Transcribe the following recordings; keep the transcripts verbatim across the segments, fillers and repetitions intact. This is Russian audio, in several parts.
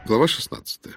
Глава шестнадцатая.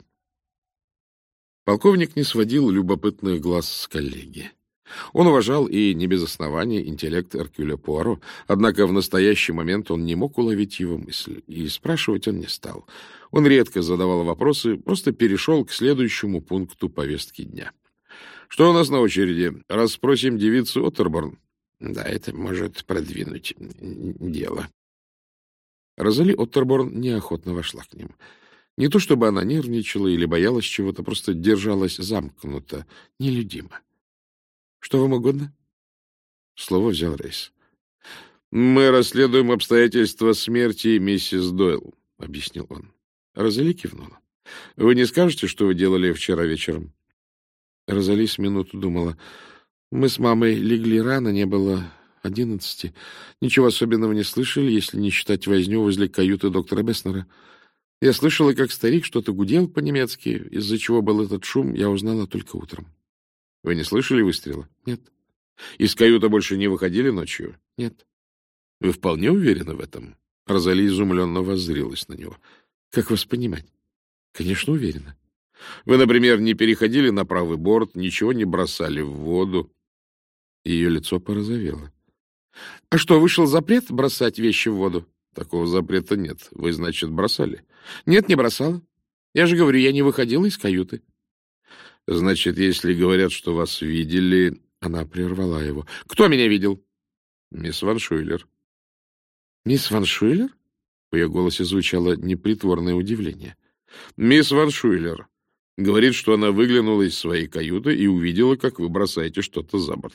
Полковник не сводил любопытных глаз с коллеги. Он уважал и не без основания интеллект Эркюля Пуаро, однако в настоящий момент он не мог уловить его мысль, и спрашивать он не стал. Он редко задавал вопросы, просто перешел к следующему пункту повестки дня. «Что у нас на очереди? Расспросим девицу Оттерборн?» «Да, это может продвинуть дело». Розали Оттерборн неохотно вошла к ним. Не то чтобы она нервничала или боялась чего-то, просто держалась замкнуто, нелюдимо. — Что вам угодно? Слово взял Рейс. — Мы расследуем обстоятельства смерти миссис Дойл, — объяснил он. Розали кивнула. — Вы не скажете, что вы делали вчера вечером? Розали с минуту думала. Мы с мамой легли рано, не было одиннадцати. Ничего особенного не слышали, если не считать возню возле каюты доктора Беснера. Я слышала, как старик что-то гудел по-немецки, из-за чего был этот шум, я узнала только утром. — Вы не слышали выстрела? — Нет. — Из каюты больше не выходили ночью? — Нет. — Вы вполне уверены в этом? Розали изумленно воззрилась на него. — Как вас понимать? — Конечно, уверена. — Вы, например, не переходили на правый борт, ничего не бросали в воду? Ее лицо порозовело. — А что, вышел запрет бросать вещи в воду? — Такого запрета нет. Вы, значит, бросали? — Нет, не бросала. Я же говорю, я не выходила из каюты. — Значит, если говорят, что вас видели... Она прервала его. — Кто меня видел? — Мисс Ван Шуйлер. — Мисс Ван Шуйлер? В ее голосе звучало непритворное удивление. — Мисс Ван Шуйлер говорит, что она выглянула из своей каюты и увидела, как вы бросаете что-то за борт.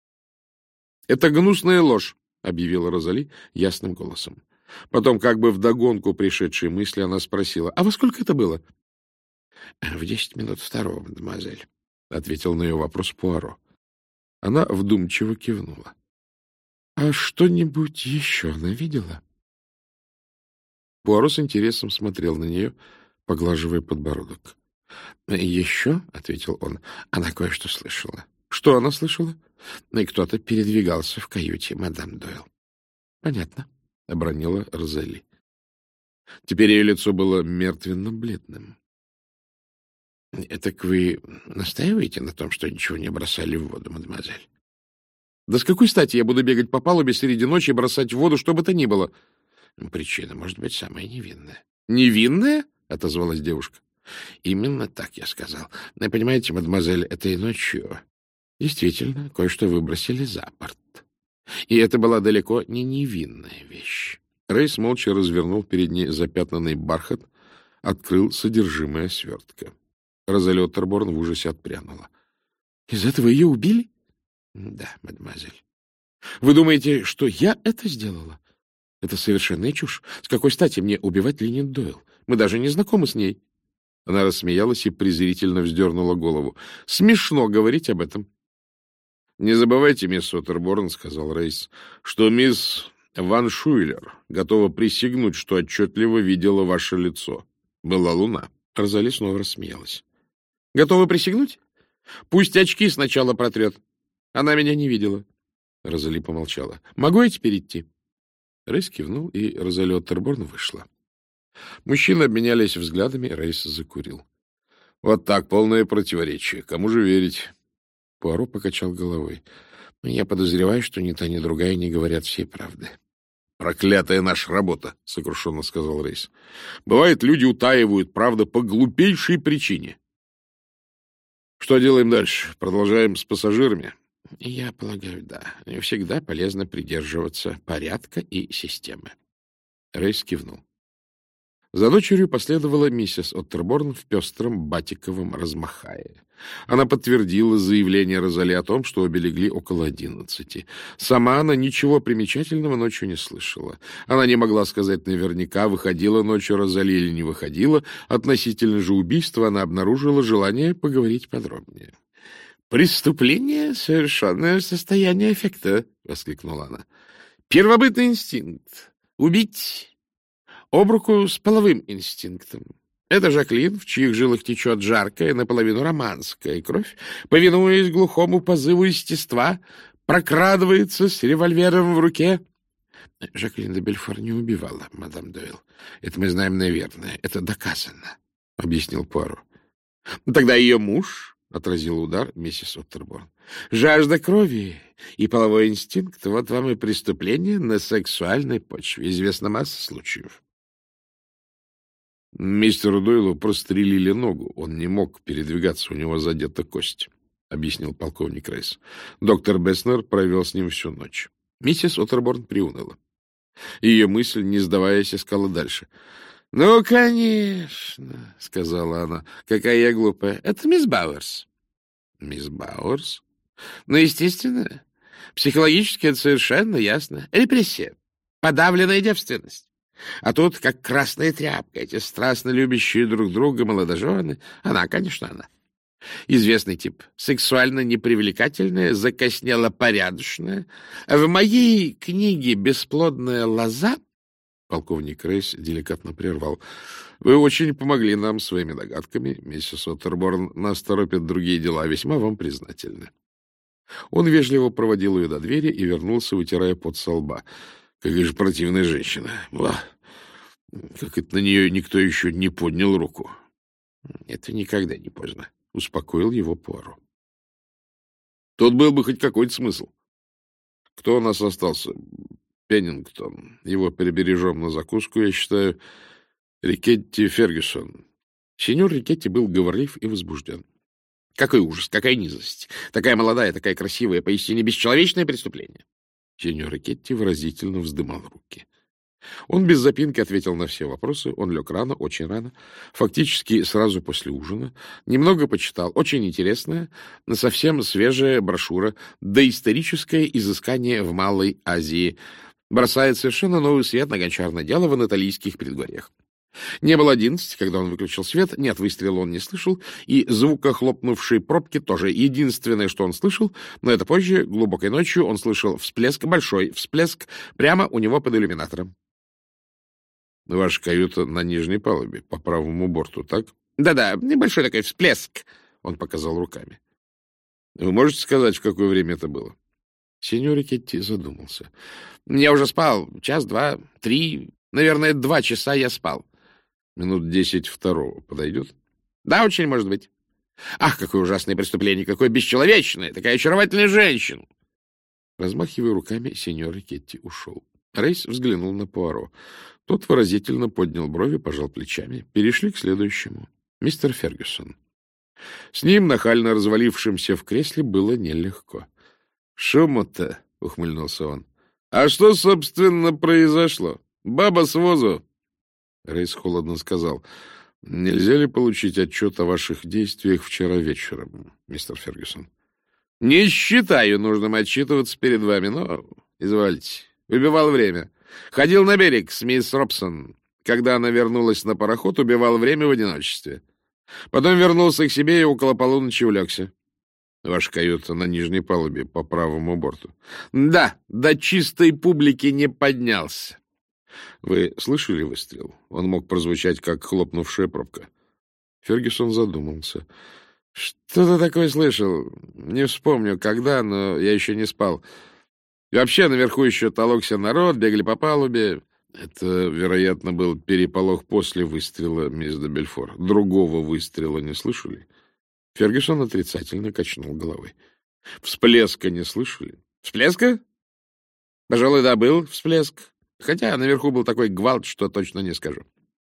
— Это гнусная ложь, — объявила Розали ясным голосом. Потом, как бы вдогонку пришедшей мысли, она спросила, — А во сколько это было? — В десять минут второго, мадемуазель, — ответил на ее вопрос Пуаро. Она вдумчиво кивнула. — А что-нибудь еще она видела? Пуаро с интересом смотрел на нее, поглаживая подбородок. — Еще, — ответил он, — она кое-что слышала. — Что она слышала? — И кто-то передвигался в каюте мадам Дойл. — Понятно, — обронила Розали. Теперь ее лицо было мертвенно-бледным. — Так вы настаиваете на том, что ничего не бросали в воду, мадемуазель? — Да с какой стати я буду бегать по палубе среди ночи и бросать в воду, что бы то ни было? — Причина может быть самая невинная. — Невинная? — отозвалась девушка. — Именно так я сказал. Но, понимаете, мадемуазель, этой ночью действительно кое-что выбросили за борт. И это была далеко не невинная вещь. Рейс молча развернул перед ней запятнанный бархат, открыл содержимое свертка. Розали Оттерборн в ужасе отпрянула. — Из этого ее убили? — Да, мадемуазель. — Вы думаете, что я это сделала? Это совершенная чушь. С какой стати мне убивать Линет Дойл? Мы даже не знакомы с ней. Она рассмеялась и презрительно вздернула голову. — Смешно говорить об этом. — Не забывайте, мисс Оттерборн, — сказал Рейс, — что мисс Ван Шуйлер готова присягнуть, что отчетливо видела ваше лицо. Была луна. Розали снова рассмеялась. — Готова присягнуть? Пусть очки сначала протрет. Она меня не видела. Розали помолчала. — Могу я теперь идти? Рейс кивнул, и Розали Оттерборн вышла. Мужчины обменялись взглядами, Рейс закурил. — Вот так, полное противоречие. Кому же верить? Пуаро покачал головой. — Я подозреваю, что ни та, ни другая не говорят всей правды. — Проклятая наша работа, — сокрушенно сказал Рейс. — Бывает, люди утаивают правду по глупейшей причине. — Что делаем дальше? Продолжаем с пассажирами? — Я полагаю, да. Всегда полезно придерживаться порядка и системы. Рейс кивнул. За дочерью последовала миссис Оттерборн в пестром батиковом размахае. Она подтвердила заявление Розали о том, что обе легли около одиннадцати. Сама она ничего примечательного ночью не слышала. Она не могла сказать наверняка, выходила ночью Розали или не выходила. Относительно же убийства она обнаружила желание поговорить подробнее. «Преступление — совершенное состояние эффекта», — воскликнула она. «Первобытный инстинкт — убить об руку с половым инстинктом. Это Жаклин, в чьих жилах течет жаркая, наполовину романская кровь, повинуясь глухому позыву естества, прокрадывается с револьвером в руке». Жаклин де Бельфор не убивала, мадам Дойл. Это мы знаем, наверное. Это доказано. объяснил Пуаро. — Тогда ее муж, — отразил удар миссис Оттерборн. — Жажда крови и половой инстинкт — вот вам и преступление на сексуальной почве. Известна масса случаев. Мистеру Дойлу прострелили ногу. Он не мог передвигаться, у него задета кость, — объяснил полковник Рейс. Доктор Беснер провел с ним всю ночь. Миссис Оттерборн приуныла. Ее мысль, не сдаваясь, искала дальше. — Ну, конечно, — сказала она. — Какая я глупая. Это мисс Бауэрс. — Мисс Бауэрс? — Ну, естественно. Психологически это совершенно ясно. Репрессия. Подавленная девственность. А тут, как красная тряпка, эти страстно любящие друг друга молодожены. Она, конечно, она. Известный тип. Сексуально непривлекательная, закоснело порядочная. В моей книге «Бесплодная лоза» полковник Рейс деликатно прервал. — Вы очень помогли нам своими догадками, миссис Оттерборн. Нас торопят другие дела, весьма вам признательны. Он вежливо проводил ее до двери и вернулся, вытирая пот со лба. Какая же противная женщина. Ва! Как это на нее никто еще не поднял руку. — Это никогда не поздно, — успокоил его Пуаро. Тут был бы хоть какой-то смысл. Кто у нас остался? Пеннингтон. Его прибережем на закуску, я считаю. Рикетти Фергюсон. Сеньор Рикетти был говорлив и возбужден. Какой ужас, какая низость. Такая молодая, такая красивая, поистине бесчеловечное преступление. Сеньор Рикетти выразительно вздымал руки. Он без запинки ответил на все вопросы. Он лег рано, очень рано, фактически сразу после ужина. Немного почитал. Очень интересная, совсем свежая брошюра «Доисторическое изыскание в Малой Азии». Бросает совершенно новый свет на гончарное дело в анатолийских предгорьях. Не было одиннадцати, когда он выключил свет. Нет, выстрела он не слышал. И звука хлопнувшей пробки тоже. Единственное, что он слышал, но это позже, глубокой ночью, он слышал всплеск, большой всплеск, прямо у него под иллюминатором. Ваша каюта на нижней палубе, по правому борту, так? Да-да, небольшой такой всплеск, он показал руками. Вы можете сказать, в какое время это было? Сеньор Рикетти задумался. Я уже спал. Час, два, три, наверное, два часа я спал. Минут десять второго подойдет? Да, очень может быть. Ах, какое ужасное преступление, какое бесчеловечное, такая очаровательная женщина. Размахивая руками, сеньор Рикетти ушел. Рейс взглянул на Пуаро. Тот выразительно поднял брови, пожал плечами. Перешли к следующему. Мистер Фергюсон. С ним, нахально развалившимся в кресле, было нелегко. «Шуму-то!» — ухмыльнулся он. «А что, собственно, произошло? Баба с возу!» Рейс холодно сказал. «Нельзя ли получить отчет о ваших действиях вчера вечером, мистер Фергюсон?» «Не считаю нужным отчитываться перед вами, но, извольте, убивал время. Ходил на берег с мисс Робсон. Когда она вернулась на пароход, убивал время в одиночестве. Потом вернулся к себе и около полуночи улегся. Ваша каюта на нижней палубе, по правому борту. Да, до чистой публики не поднялся. Вы слышали выстрел? Он мог прозвучать, как хлопнувшая пробка. Фергюсон задумался. Что-то такое слышал. Не вспомню, когда, но я еще не спал. И вообще наверху еще толокся народ, бегали по палубе. Это, вероятно, был переполох после выстрела, мисс де Бельфор. Другого выстрела не слышали? Фергюсон отрицательно качнул головой. Всплеска не слышали? Всплеска? Пожалуй, да, был всплеск. Хотя наверху был такой гвалт, что точно не скажу.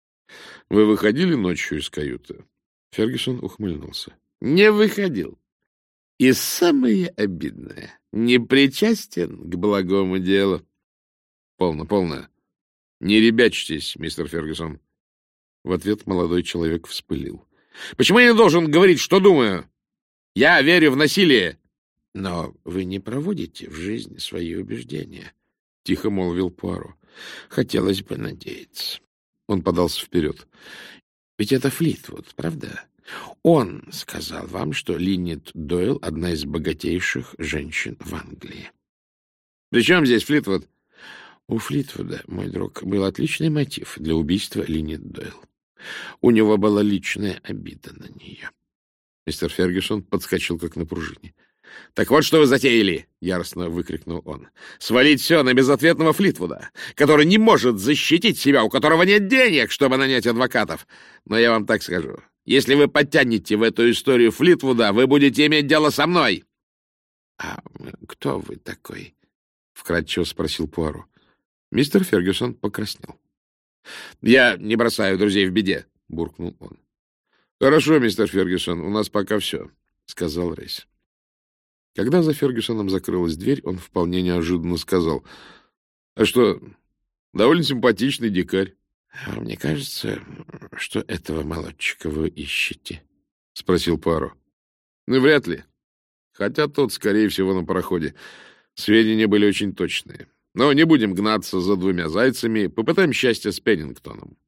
Вы выходили ночью из каюты? Фергюсон ухмыльнулся. Не выходил. И самое обидное, не причастен к благому делу. Полно, полно. Не ребячьтесь, мистер Фергюсон. В ответ молодой человек вспылил. Почему я не должен говорить, что думаю? Я верю в насилие. Но вы не проводите в жизни свои убеждения, тихо молвил Пуаро. Хотелось бы надеяться. Он подался вперед. Ведь это Флитвуд, правда? Он сказал вам, что Линет Дойл — одна из богатейших женщин в Англии. При чем здесь Флитвуд? У Флитвуда, мой друг, был отличный мотив для убийства Линет Дойл. У него была личная обида на нее. Мистер Фергюсон подскочил, как на пружине. «Так вот, что вы затеяли!» — яростно выкрикнул он. «Свалить все на безответного Флитвуда, который не может защитить себя, у которого нет денег, чтобы нанять адвокатов. Но я вам так скажу. Если вы подтянете в эту историю Флитвуда, вы будете иметь дело со мной!» «А кто вы такой?» — вкратчиво спросил Пуаро. Мистер Фергюсон покраснел. «Я не бросаю друзей в беде», — буркнул он. «Хорошо, мистер Фергюсон, у нас пока все», — сказал Рейс. Когда за Фергюсоном закрылась дверь, он вполне неожиданно сказал: «А что, довольно симпатичный дикарь». «А мне кажется, что этого молодчика вы ищете», — спросил Пуаро. «Ну, вряд ли. Хотя тот, скорее всего, на пароходе. Сведения были очень точные. Но не будем гнаться за двумя зайцами, попытаем счастье с Пеннингтоном».